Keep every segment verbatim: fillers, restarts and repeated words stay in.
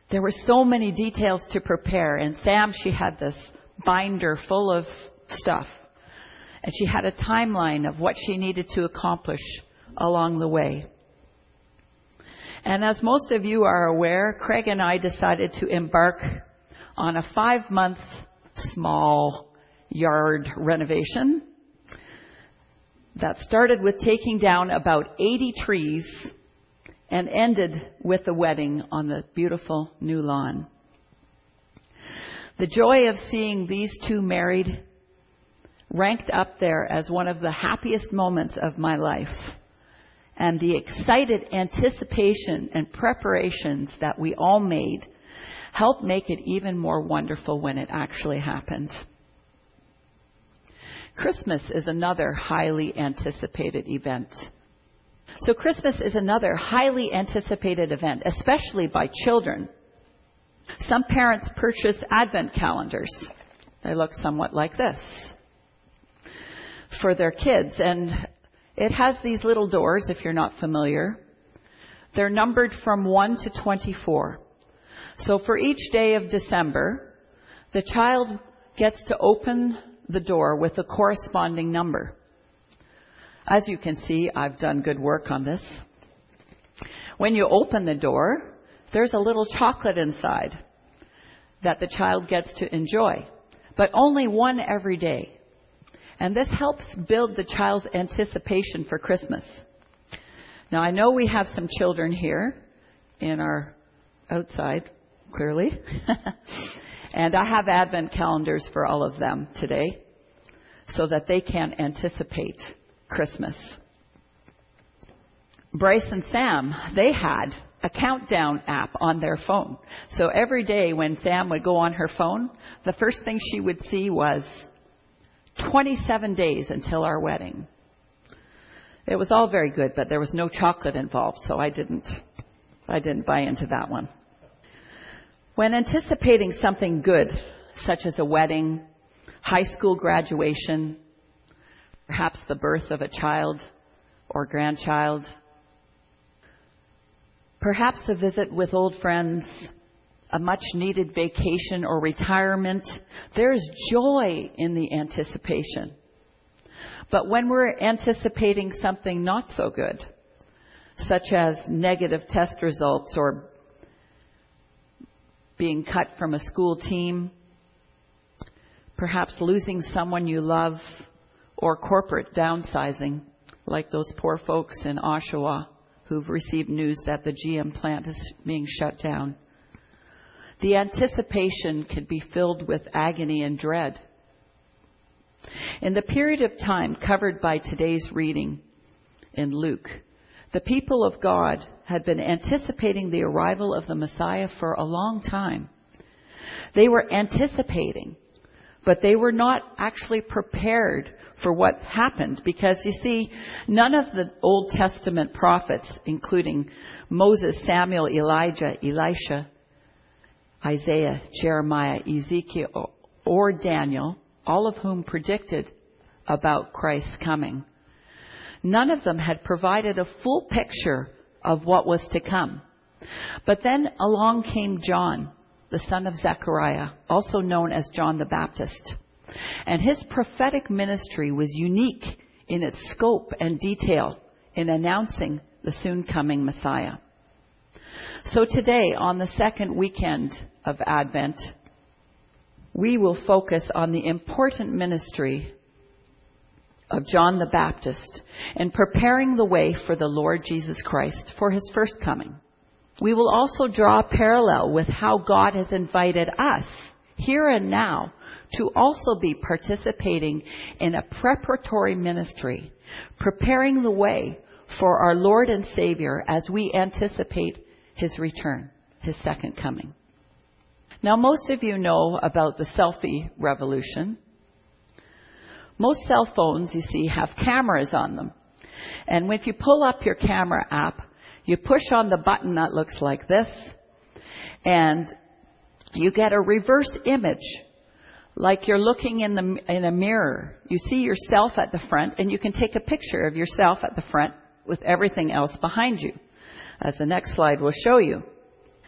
There were so many details to prepare, and Sam, she had this binder full of stuff, and she had a timeline of what she needed to accomplish along the way. And as most of you are aware, Craig and I decided to embark on a five-month small yard renovation that started with taking down about eighty trees and ended with a wedding on the beautiful new lawn. The joy of seeing these two married ranked up there as one of the happiest moments of my life. And the excited anticipation and preparations that we all made helped make it even more wonderful when it actually happened. Christmas is another highly anticipated event. So Christmas is another highly anticipated event, especially by children. Some parents purchase Advent calendars. They look somewhat like this for their kids. And it has these little doors, if you're not familiar. They're numbered from one to twenty-four. So for each day of December, the child gets to open the door with a corresponding number. As you can see, I've done good work on this. When you open the door, there's a little chocolate inside that the child gets to enjoy, but only one every day. And this helps build the child's anticipation for Christmas. Now, I know we have some children here in our outside, clearly. And I have Advent calendars for all of them today so that they can anticipate Christmas. Bryce and Sam, they had a countdown app on their phone. So every day when Sam would go on her phone, the first thing she would see was twenty-seven days until our wedding. It was all very good, but there was no chocolate involved, so I didn't, I didn't buy into that one. When anticipating something good, such as a wedding, high school graduation, perhaps the birth of a child or grandchild, perhaps a visit with old friends, a much-needed vacation or retirement, there's joy in the anticipation. But when we're anticipating something not so good, such as negative test results or being cut from a school team, perhaps losing someone you love, or corporate downsizing, like those poor folks in Oshawa who've received news that the G M plant is being shut down. The anticipation could be filled with agony and dread. In the period of time covered by today's reading in Luke, the people of God had been anticipating the arrival of the Messiah for a long time. They were anticipating, but they were not actually prepared for what happened, because you see, none of the Old Testament prophets, including Moses, Samuel, Elijah, Elisha, Isaiah, Jeremiah, Ezekiel, or Daniel, all of whom predicted about Christ's coming, none of them had provided a full picture of what was to come. But then along came John, the son of Zechariah, also known as John the Baptist. And his prophetic ministry was unique in its scope and detail in announcing the soon coming Messiah. So today, on the second weekend of Advent, we will focus on the important ministry of John the Baptist in preparing the way for the Lord Jesus Christ for his first coming. We will also draw a parallel with how God has invited us here and now to also be participating in a preparatory ministry, preparing the way for our Lord and Savior as we anticipate his return, his second coming. Now, most of you know about the selfie revolution. Most cell phones, you see, have cameras on them. And if you pull up your camera app, you push on the button that looks like this, and you get a reverse image, like you're looking in the in a mirror. You see yourself at the front, and you can take a picture of yourself at the front with everything else behind you, as the next slide will show you.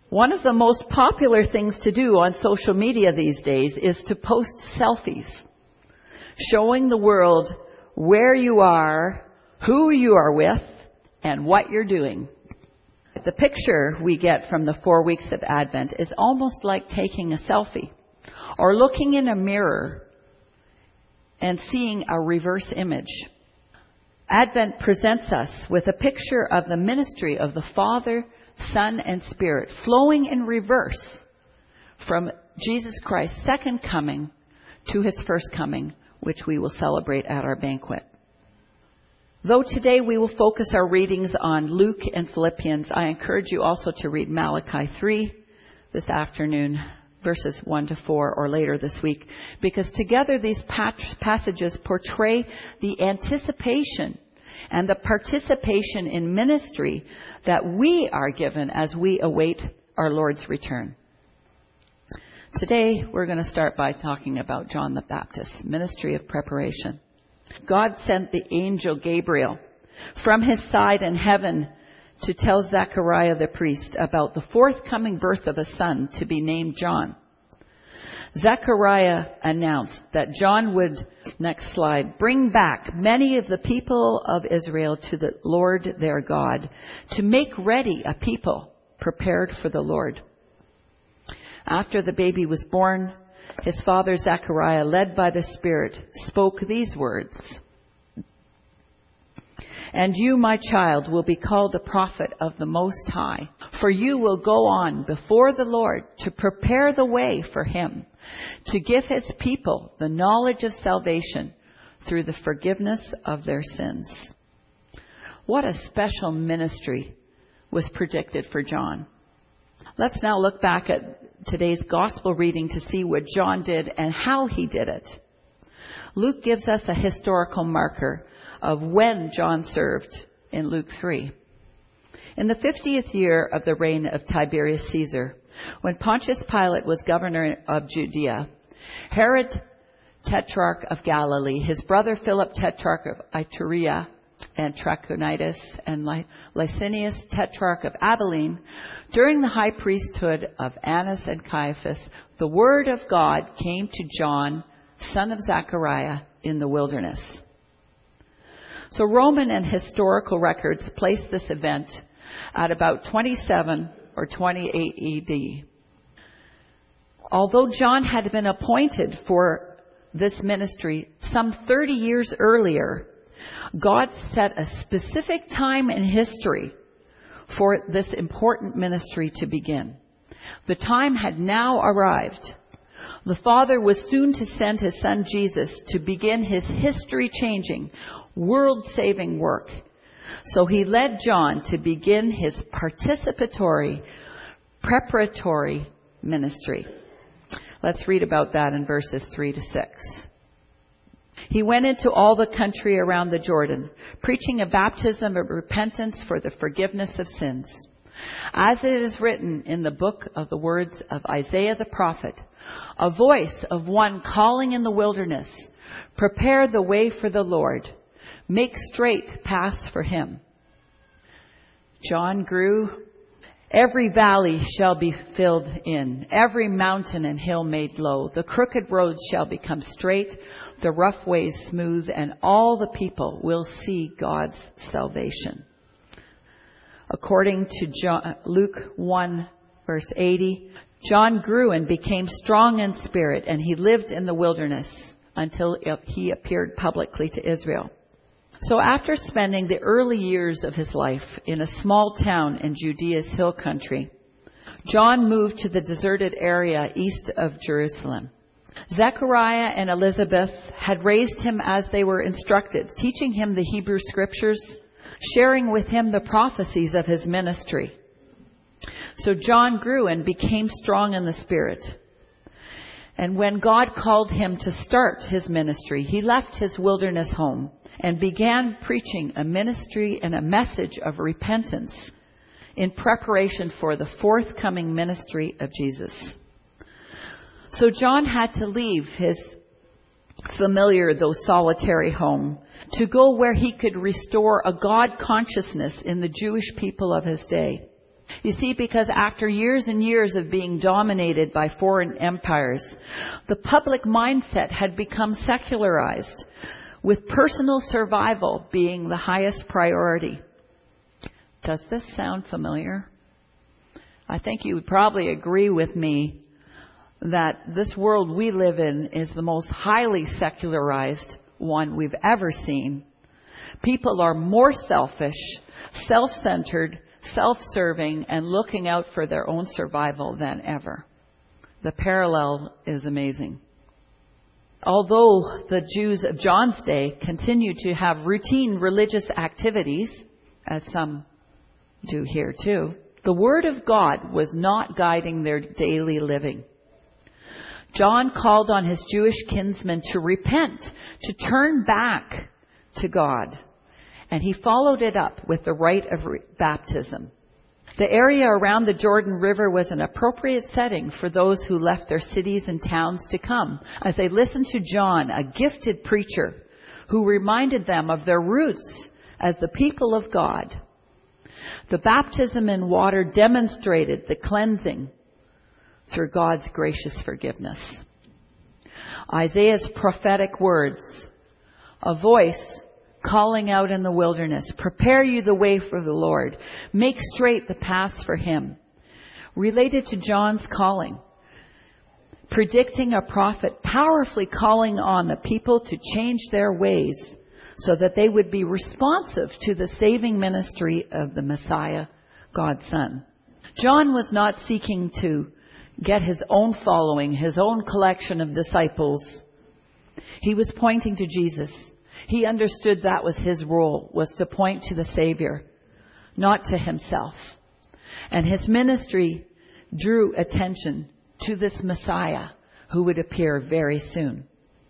One of the most popular things to do on social media these days is to post selfies, showing the world where you are, who you are with, and what you're doing. The picture we get from the four weeks of Advent is almost like taking a selfie or looking in a mirror and seeing a reverse image. Advent presents us with a picture of the ministry of the Father, Son, and Spirit flowing in reverse from Jesus Christ's second coming to his first coming, which we will celebrate at our banquet. Though today we will focus our readings on Luke and Philippians, I encourage you also to read Malachi three this afternoon, verses one to four, or later this week, because together these passages portray the anticipation and the participation in ministry that we are given as we await our Lord's return. Today, we're going to start by talking about John the Baptist's ministry of preparation. God sent the angel Gabriel from his side in heaven to tell Zechariah the priest about the forthcoming birth of a son to be named John. Zechariah announced that John would, next slide, bring back many of the people of Israel to the Lord their God, to make ready a people prepared for the Lord. After the baby was born, his father Zechariah, led by the Spirit, spoke these words. And you, my child, will be called a prophet of the Most High, for you will go on before the Lord to prepare the way for him, to give his people the knowledge of salvation through the forgiveness of their sins. What a special ministry was predicted for John. Let's now look back at today's gospel reading to see what John did and how he did it. Luke gives us a historical marker of when John served in Luke three. In the fiftieth year of the reign of Tiberius Caesar, when Pontius Pilate was governor of Judea, Herod, tetrarch of Galilee, his brother Philip, tetrarch of Iturea and Trachonitis, and Licinius, tetrarch of Abilene, during the high priesthood of Annas and Caiaphas, the word of God came to John, son of Zechariah, in the wilderness. So Roman and historical records place this event at about twenty-seven or twenty-eight A D. Although John had been appointed for this ministry some thirty years earlier, God set a specific time in history for this important ministry to begin. The time had now arrived. The Father was soon to send his Son Jesus to begin his history-changing, world-saving work. So he led John to begin his participatory, preparatory ministry. Let's read about that in verses three to six. He went into all the country around the Jordan, preaching a baptism of repentance for the forgiveness of sins. As it is written in the book of the words of Isaiah the prophet, a voice of one calling in the wilderness, prepare the way for the Lord, make straight paths for him. John grew. Every valley shall be filled in, every mountain and hill made low. The crooked roads shall become straight, the rough ways smooth, and all the people will see God's salvation. According to John, Luke one, verse eighty, John grew and became strong in spirit, and he lived in the wilderness until he appeared publicly to Israel. So after spending the early years of his life in a small town in Judea's hill country, John moved to the deserted area east of Jerusalem. Zechariah and Elizabeth had raised him as they were instructed, teaching him the Hebrew scriptures, sharing with him the prophecies of his ministry. So John grew and became strong in the Spirit. And when God called him to start his ministry, he left his wilderness home and began preaching a ministry and a message of repentance in preparation for the forthcoming ministry of Jesus. So John had to leave his familiar, though solitary home to go where he could restore a God consciousness in the Jewish people of his day. You see, because after years and years of being dominated by foreign empires, the public mindset had become secularized, with personal survival being the highest priority. Does this sound familiar? I think you would probably agree with me that this world we live in is the most highly secularized one we've ever seen. People are more selfish, self-centered, self-serving, and looking out for their own survival than ever. The parallel is amazing. Although the Jews of John's day continued to have routine religious activities, as some do here too, the Word of God was not guiding their daily living. John called on his Jewish kinsmen to repent, to turn back to God. And he followed it up with the rite of re- baptism. The area around the Jordan River was an appropriate setting for those who left their cities and towns to come, as they listened to John, a gifted preacher, who reminded them of their roots as the people of God. The baptism in water demonstrated the cleansing through God's gracious forgiveness. Isaiah's prophetic words, a voice calling out in the wilderness, prepare you the way for the Lord, make straight the paths for him, related to John's calling, predicting a prophet powerfully calling on the people to change their ways so that they would be responsive to the saving ministry of the Messiah, God's Son. John was not seeking to get his own following, his own collection of disciples. He was pointing to Jesus. He understood that was his role, was to point to the Savior, not to himself. And his ministry drew attention to this Messiah who would appear very soon.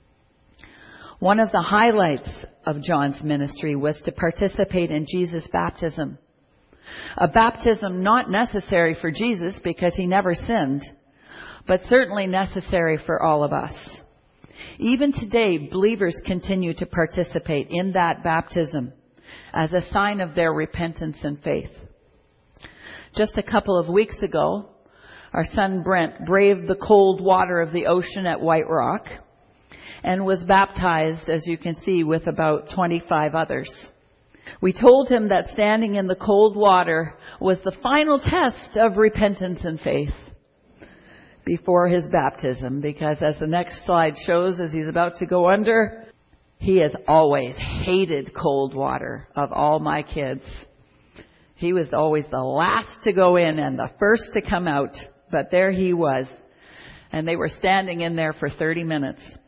One of the highlights of John's ministry was to participate in Jesus' baptism. A baptism not necessary for Jesus because he never sinned, but certainly necessary for all of us. Even today, believers continue to participate in that baptism as a sign of their repentance and faith. Just a couple of weeks ago, our son Brent braved the cold water of the ocean at White Rock and was baptized, as you can see, with about twenty-five others. We told him that standing in the cold water was the final test of repentance and faith before his baptism, because as the next slide shows, as he's about to go under, he has always hated cold water of all my kids. He was always the last to go in and the first to come out, but there he was. And they were standing in there for thirty minutes.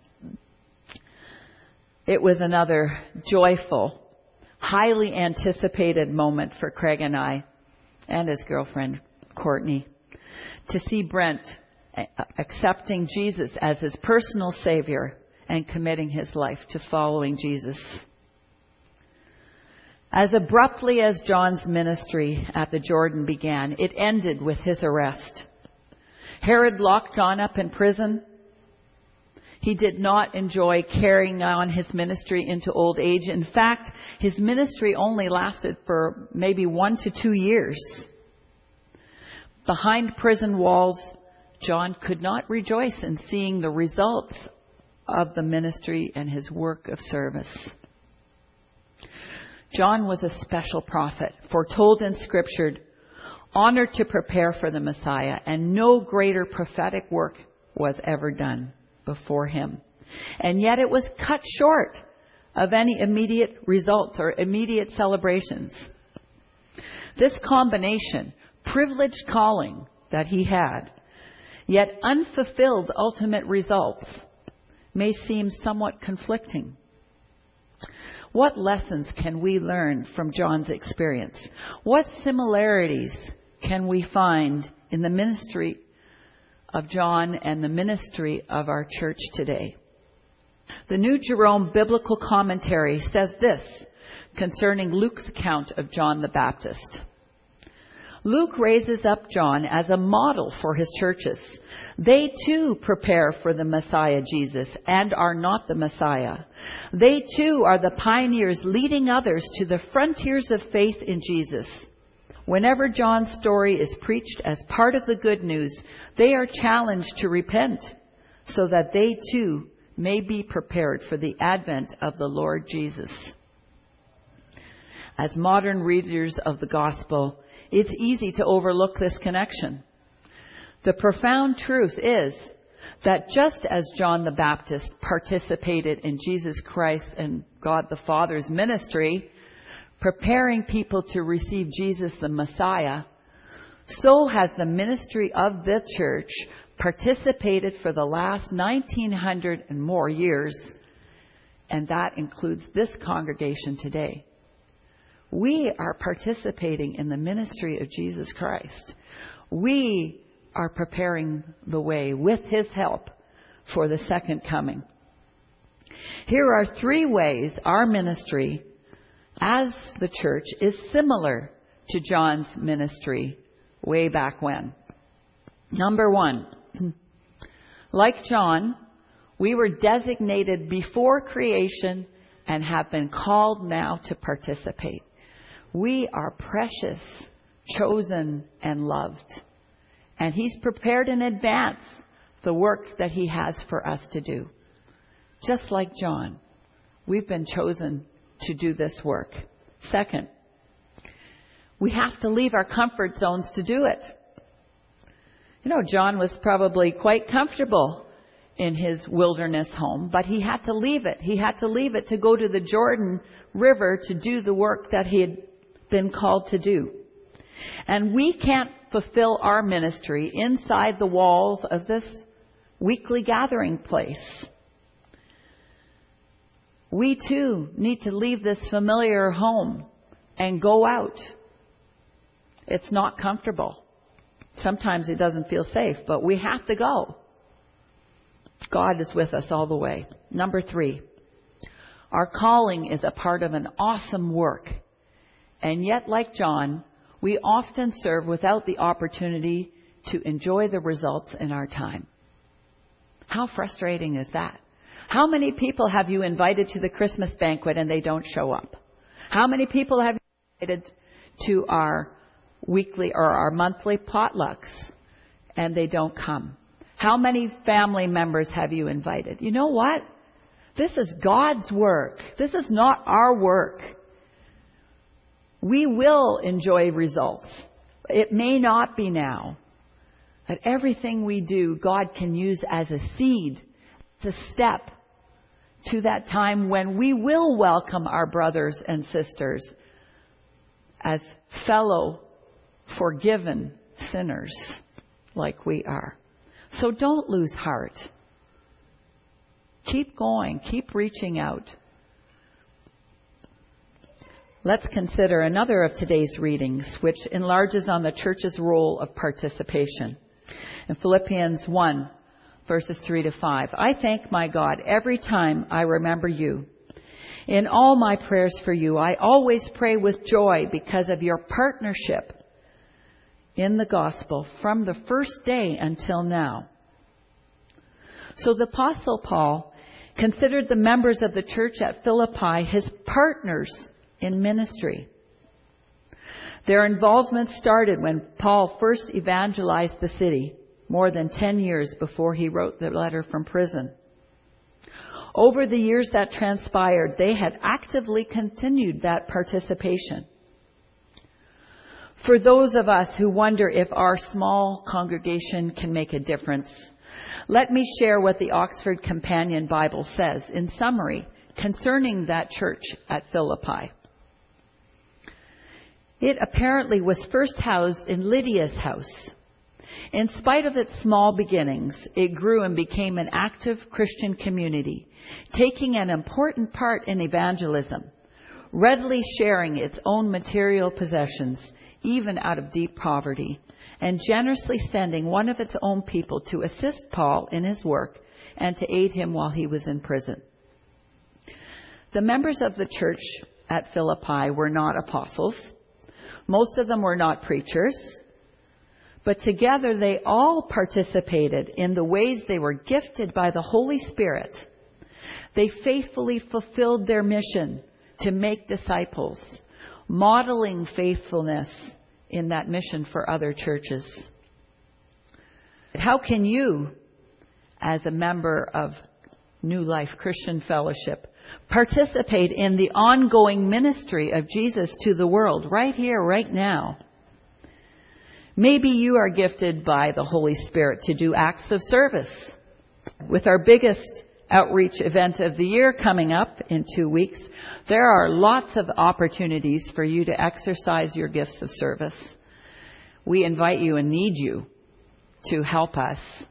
It was another joyful, highly anticipated moment for Craig and I and his girlfriend, Courtney, to see Brent accepting Jesus as his personal Savior and committing his life to following Jesus. As abruptly as John's ministry at the Jordan began, it ended with his arrest. Herod locked John up in prison. He did not enjoy carrying on his ministry into old age. In fact, his ministry only lasted for maybe one to two years. Behind prison walls, John could not rejoice in seeing the results of the ministry and his work of service. John was a special prophet, foretold in Scripture, honored to prepare for the Messiah, and no greater prophetic work was ever done before him. And yet it was cut short of any immediate results or immediate celebrations. This combination, privileged calling that he had, yet unfulfilled ultimate results, may seem somewhat conflicting. What lessons can we learn from John's experience? What similarities can we find in the ministry of John and the ministry of our church today? The New Jerome Biblical Commentary says this concerning Luke's account of John the Baptist. Luke raises up John as a model for his churches. They too prepare for the Messiah Jesus and are not the Messiah. They too are the pioneers leading others to the frontiers of faith in Jesus. Whenever John's story is preached as part of the good news, they are challenged to repent so that they too may be prepared for the advent of the Lord Jesus. As modern readers of the gospel, it's easy to overlook this connection. The profound truth is that just as John the Baptist participated in Jesus Christ and God the Father's ministry, preparing people to receive Jesus the Messiah, so has the ministry of the church participated for the last nineteen hundred and more years, and that includes this congregation today. We are participating in the ministry of Jesus Christ. We are preparing the way with His help for the second coming. Here are three ways our ministry as the church is similar to John's ministry way back when. Number one, like John, we were designated before creation and have been called now to participate. We are precious, chosen, and loved. And He's prepared in advance the work that He has for us to do. Just like John, we've been chosen to do this work. Second, we have to leave our comfort zones to do it. You know, John was probably quite comfortable in his wilderness home, but he had to leave it. He had to leave it to go to the Jordan River to do the work that he had been called to do. And we can't fulfill our ministry inside the walls of this weekly gathering place. We too need to leave this familiar home and go out. It's not comfortable. Sometimes it doesn't feel safe, but we have to go. God is with us all the way. Number three, our calling is a part of an awesome work. And yet, like John, we often serve without the opportunity to enjoy the results in our time. How frustrating is that? How many people have you invited to the Christmas banquet and they don't show up? How many people have you invited to our weekly or our monthly potlucks and they don't come? How many family members have you invited? You know what? This is God's work. This is not our work. We will enjoy results. It may not be now. But everything we do, God can use as a seed, to step to that time when we will welcome our brothers and sisters as fellow forgiven sinners like we are. So don't lose heart. Keep going. Keep reaching out. Let's consider another of today's readings, which enlarges on the church's role of participation. In Philippians one, verses three to five, I thank my God every time I remember you. In all my prayers for you, I always pray with joy because of your partnership in the gospel from the first day until now. So the Apostle Paul considered the members of the church at Philippi his partners in ministry. Their involvement started when Paul first evangelized the city, more than ten years before he wrote the letter from prison. Over the years that transpired, they had actively continued that participation. For those of us who wonder if our small congregation can make a difference, let me share what the Oxford Companion Bible says in summary concerning that church at Philippi. It apparently was first housed in Lydia's house. In spite of its small beginnings, it grew and became an active Christian community, taking an important part in evangelism, readily sharing its own material possessions, even out of deep poverty, and generously sending one of its own people to assist Paul in his work and to aid him while he was in prison. The members of the church at Philippi were not apostles. Most of them were not preachers. But together they all participated in the ways they were gifted by the Holy Spirit. They faithfully fulfilled their mission to make disciples, modeling faithfulness in that mission for other churches. How can you, as a member of New Life Christian Fellowship, participate in the ongoing ministry of Jesus to the world right here, right now? Maybe you are gifted by the Holy Spirit to do acts of service. With our biggest outreach event of the year coming up in two weeks, there are lots of opportunities for you to exercise your gifts of service. We invite you and need you to help us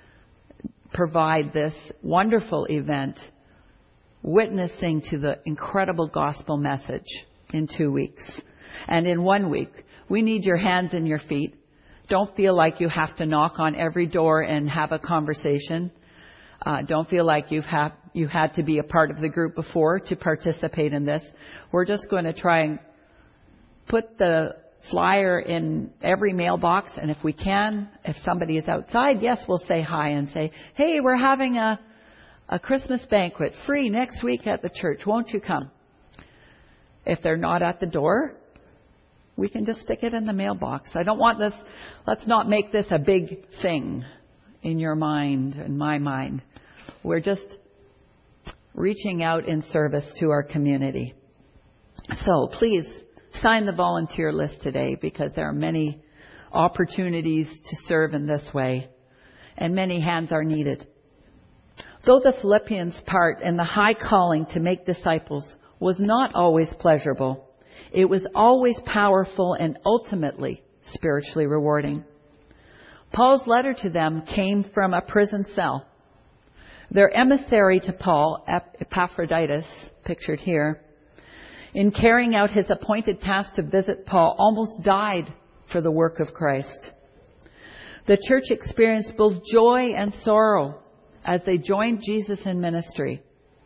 provide this wonderful event, witnessing to the incredible gospel message in two weeks. And in one week, we need your hands and your feet. Don't feel like you have to knock on every door and have a conversation. Uh, don't feel like you've had, you had to be a part of the group before to participate in this. We're just going to try and put the flyer in every mailbox, and if we can, if somebody is outside, yes, we'll say hi and say, hey, we're having a, a Christmas banquet free next week at the church. Won't you come? If they're not at the door, we can just stick it in the mailbox. I don't want this, let's not make this a big thing in your mind and my mind. We're just reaching out in service to our community. So please sign the volunteer list today, because there are many opportunities to serve in this way, and many hands are needed. Though the Philippians' part in the high calling to make disciples was not always pleasurable, it was always powerful and ultimately spiritually rewarding. Paul's letter to them came from a prison cell. Their emissary to Paul, Epaphroditus, pictured here, in carrying out his appointed task to visit Paul, almost died for the work of Christ. The church experienced both joy and sorrow as they joined Jesus in ministry.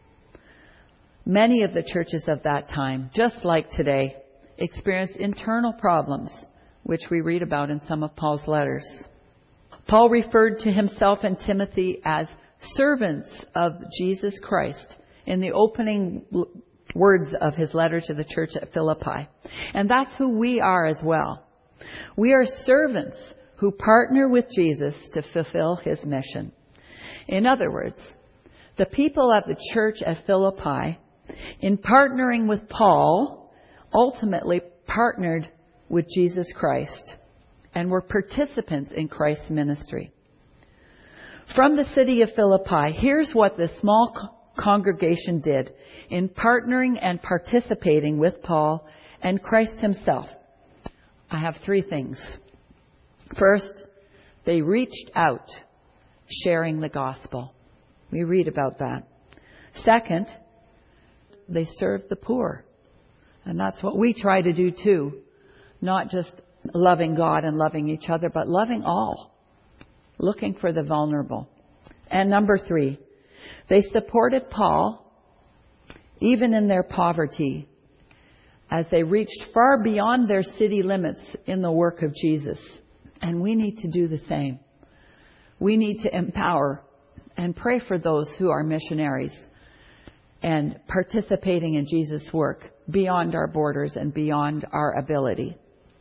Many of the churches of that time, just like today, experienced internal problems, which we read about in some of Paul's letters. Paul referred to himself and Timothy as servants of Jesus Christ in the opening words of his letter to the church at Philippi. And that's who we are as well. We are servants who partner with Jesus to fulfill his mission. In other words, the people of the church at Philippi, in partnering with Paul, ultimately partnered with Jesus Christ and were participants in Christ's ministry. From the city of Philippi, here's what this small co- congregation did in partnering and participating with Paul and Christ himself. I have three things. First, they reached out, sharing the gospel. We read about that. Second, they served the poor. And that's what we try to do too. Not just loving God and loving each other, but loving all. Looking for the vulnerable. And number three, they supported Paul even in their poverty as they reached far beyond their city limits in the work of Jesus. And we need to do the same. We need to empower and pray for those who are missionaries and participating in Jesus' work beyond our borders and beyond our ability.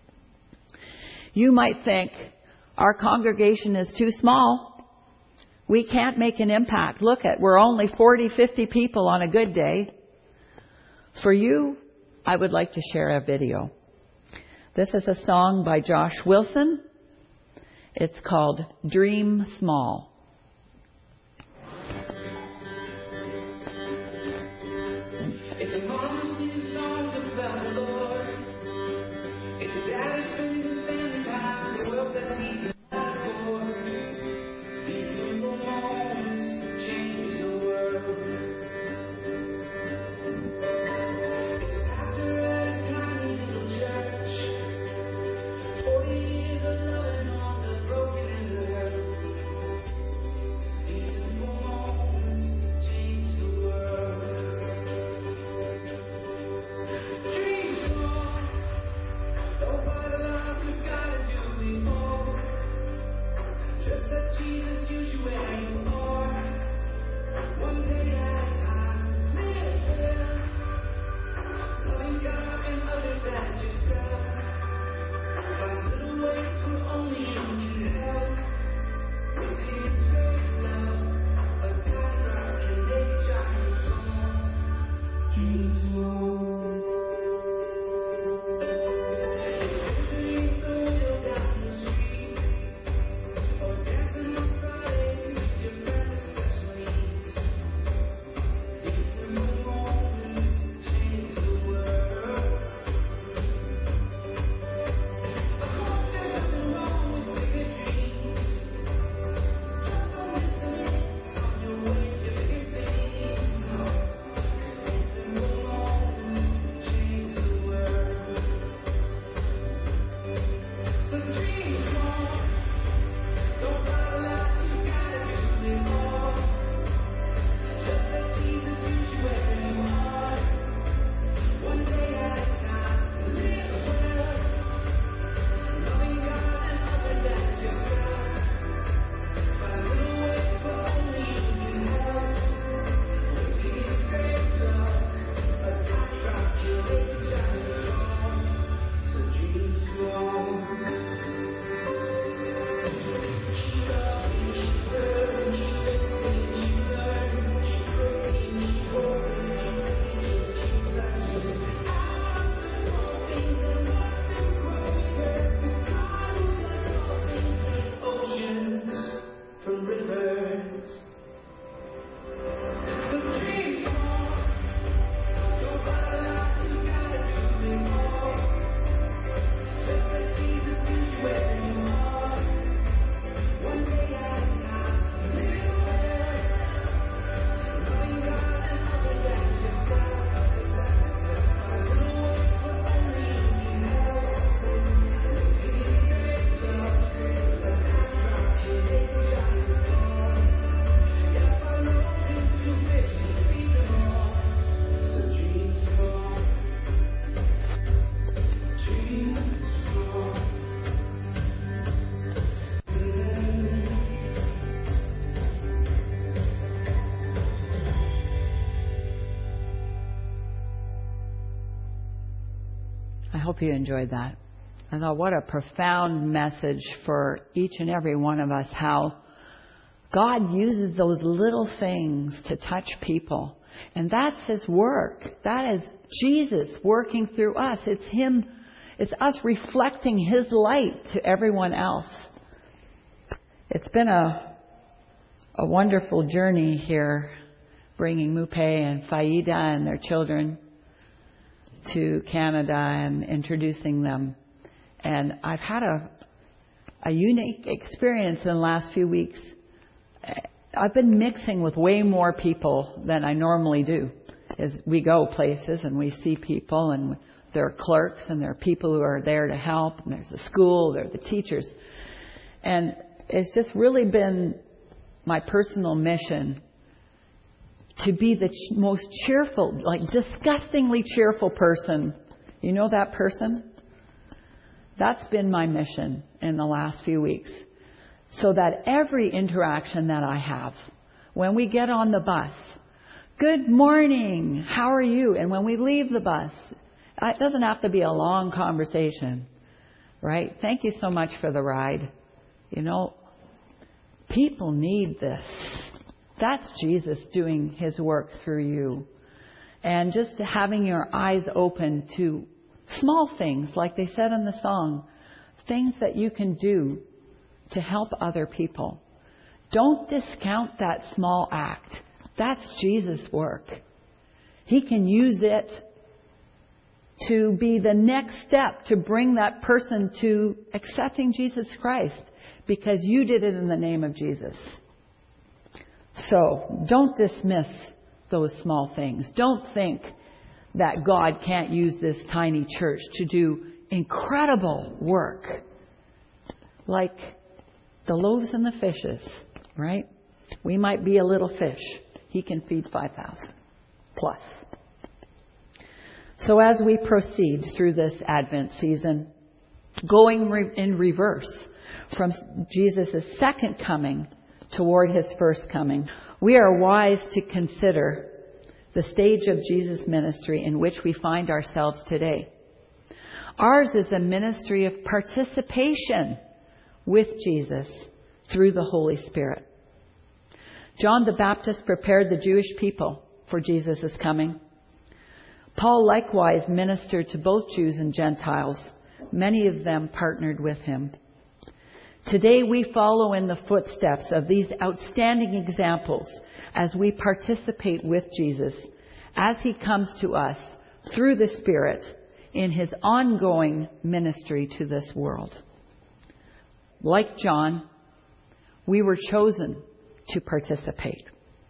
You might think, our congregation is too small. We can't make an impact. Look at, we're only forty, fifty people on a good day. For you, I would like to share a video. This is a song by Josh Wilson. It's called Dream Small. It's a mom singing songs about the Lord. It's a daddy spending the family time, the wealth that he can afford. These simple moments change the world. It's a pastor at a tiny little church. Forty years of loving on the broken and the hurt. These simple moments change the world. Dream small. Don't fight a lot, you gotta do it all. Just let Jesus use you where you are. One day at a time, live there. Loving God and others as yourself. I hope you enjoyed that. I thought, what a profound message for each and every one of us, how God uses those little things to touch people. And that's His work. That is Jesus working through us. It's Him, it's us reflecting His light to everyone else. It's been a, a wonderful journey here, bringing Mupe and Faida and their children to Canada and introducing them. And I've had a, a unique experience in the last few weeks. I've been mixing with way more people than I normally do. As we go places and we see people, and there are clerks and there are people who are there to help, and there's the school, there are the teachers. And it's just really been my personal mission to be the ch- most cheerful, like disgustingly cheerful person. You know that person? That's been my mission in the last few weeks. So that every interaction that I have, when we get on the bus, good morning, how are you? And when we leave the bus, it doesn't have to be a long conversation, right? Thank you so much for the ride. You know, people need this. That's Jesus doing His work through you. And just having your eyes open to small things, like they said in the song, things that you can do to help other people. Don't discount that small act. That's Jesus' work. He can use it to be the next step to bring that person to accepting Jesus Christ, because you did it in the name of Jesus. So don't dismiss those small things. Don't think that God can't use this tiny church to do incredible work. Like the loaves and the fishes, right? We might be a little fish. He can feed five thousand plus. So as we proceed through this Advent season, going re- in reverse from Jesus' second coming toward His first coming, we are wise to consider the stage of Jesus' ministry in which we find ourselves today. Ours is a ministry of participation with Jesus through the Holy Spirit. John the Baptist prepared the Jewish people for Jesus' coming. Paul likewise ministered to both Jews and Gentiles. Many of them partnered with him. Today we follow in the footsteps of these outstanding examples as we participate with Jesus as he comes to us through the Spirit in his ongoing ministry to this world. Like John, we were chosen to participate.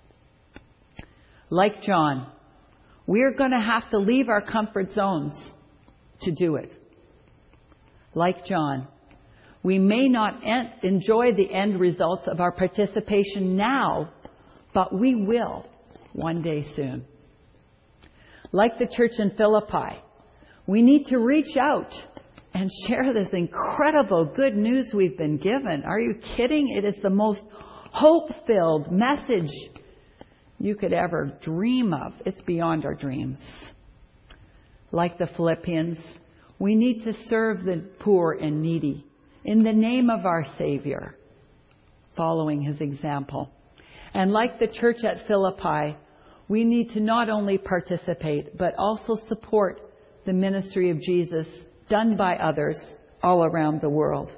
Like John, we're going to have to leave our comfort zones to do it. Like John, we may not en- enjoy the end results of our participation now, but we will one day soon. Like the church in Philippi, we need to reach out and share this incredible good news we've been given. Are you kidding? It is the most hope-filled message you could ever dream of. It's beyond our dreams. Like the Philippians, we need to serve the poor and needy in the name of our Savior, following his example. And like the church at Philippi, we need to not only participate, but also support the ministry of Jesus done by others all around the world.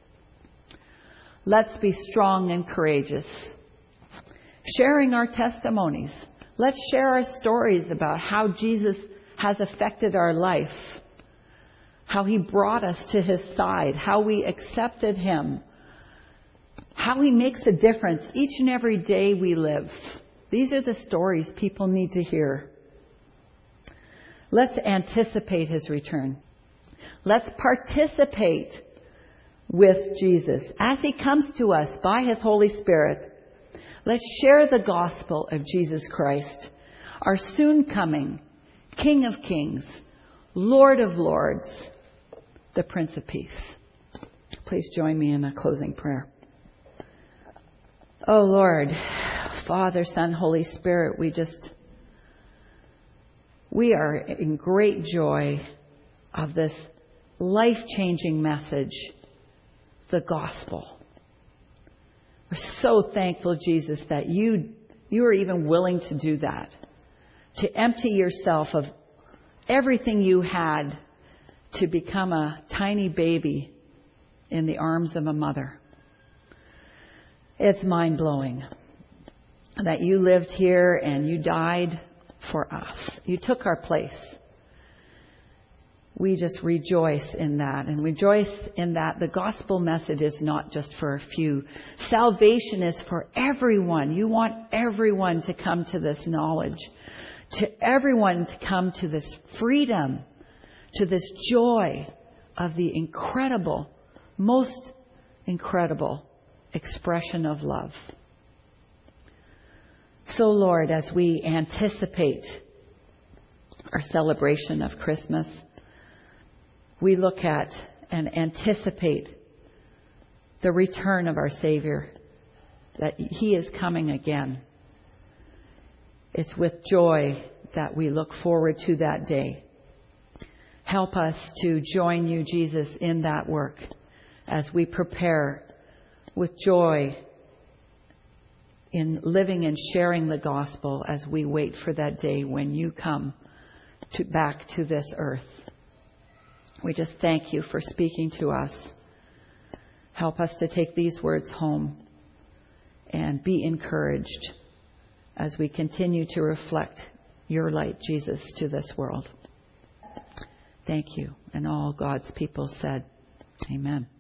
Let's be strong and courageous, sharing our testimonies. Let's share our stories about how Jesus has affected our life, how he brought us to his side, how we accepted him, how he makes a difference each and every day we live. These are the stories people need to hear. Let's anticipate his return. Let's participate with Jesus as he comes to us by his Holy Spirit. Let's share the gospel of Jesus Christ, our soon coming King of Kings, Lord of Lords, the Prince of Peace. Please join me in a closing prayer. Oh Lord, Father, Son, Holy Spirit, we just, we are in great joy of this life-changing message, the gospel. We're so thankful, Jesus, that you, you are even willing to do that, to empty yourself of everything you had to become a tiny baby in the arms of a mother. It's mind-blowing that you lived here and you died for us. You took our place. We just rejoice in that, and rejoice in that the gospel message is not just for a few. Salvation is for everyone. You want everyone to come to this knowledge, to everyone to come to this freedom, to this joy of the incredible, most incredible expression of love. So, Lord, as we anticipate our celebration of Christmas, we look at and anticipate the return of our Savior, that he is coming again. It's with joy that we look forward to that day. Help us to join you, Jesus, in that work as we prepare with joy in living and sharing the gospel as we wait for that day when you come to, back to this earth. We just thank you for speaking to us. Help us to take these words home and be encouraged as we continue to reflect your light, Jesus, to this world. Thank you. And all God's people said, amen.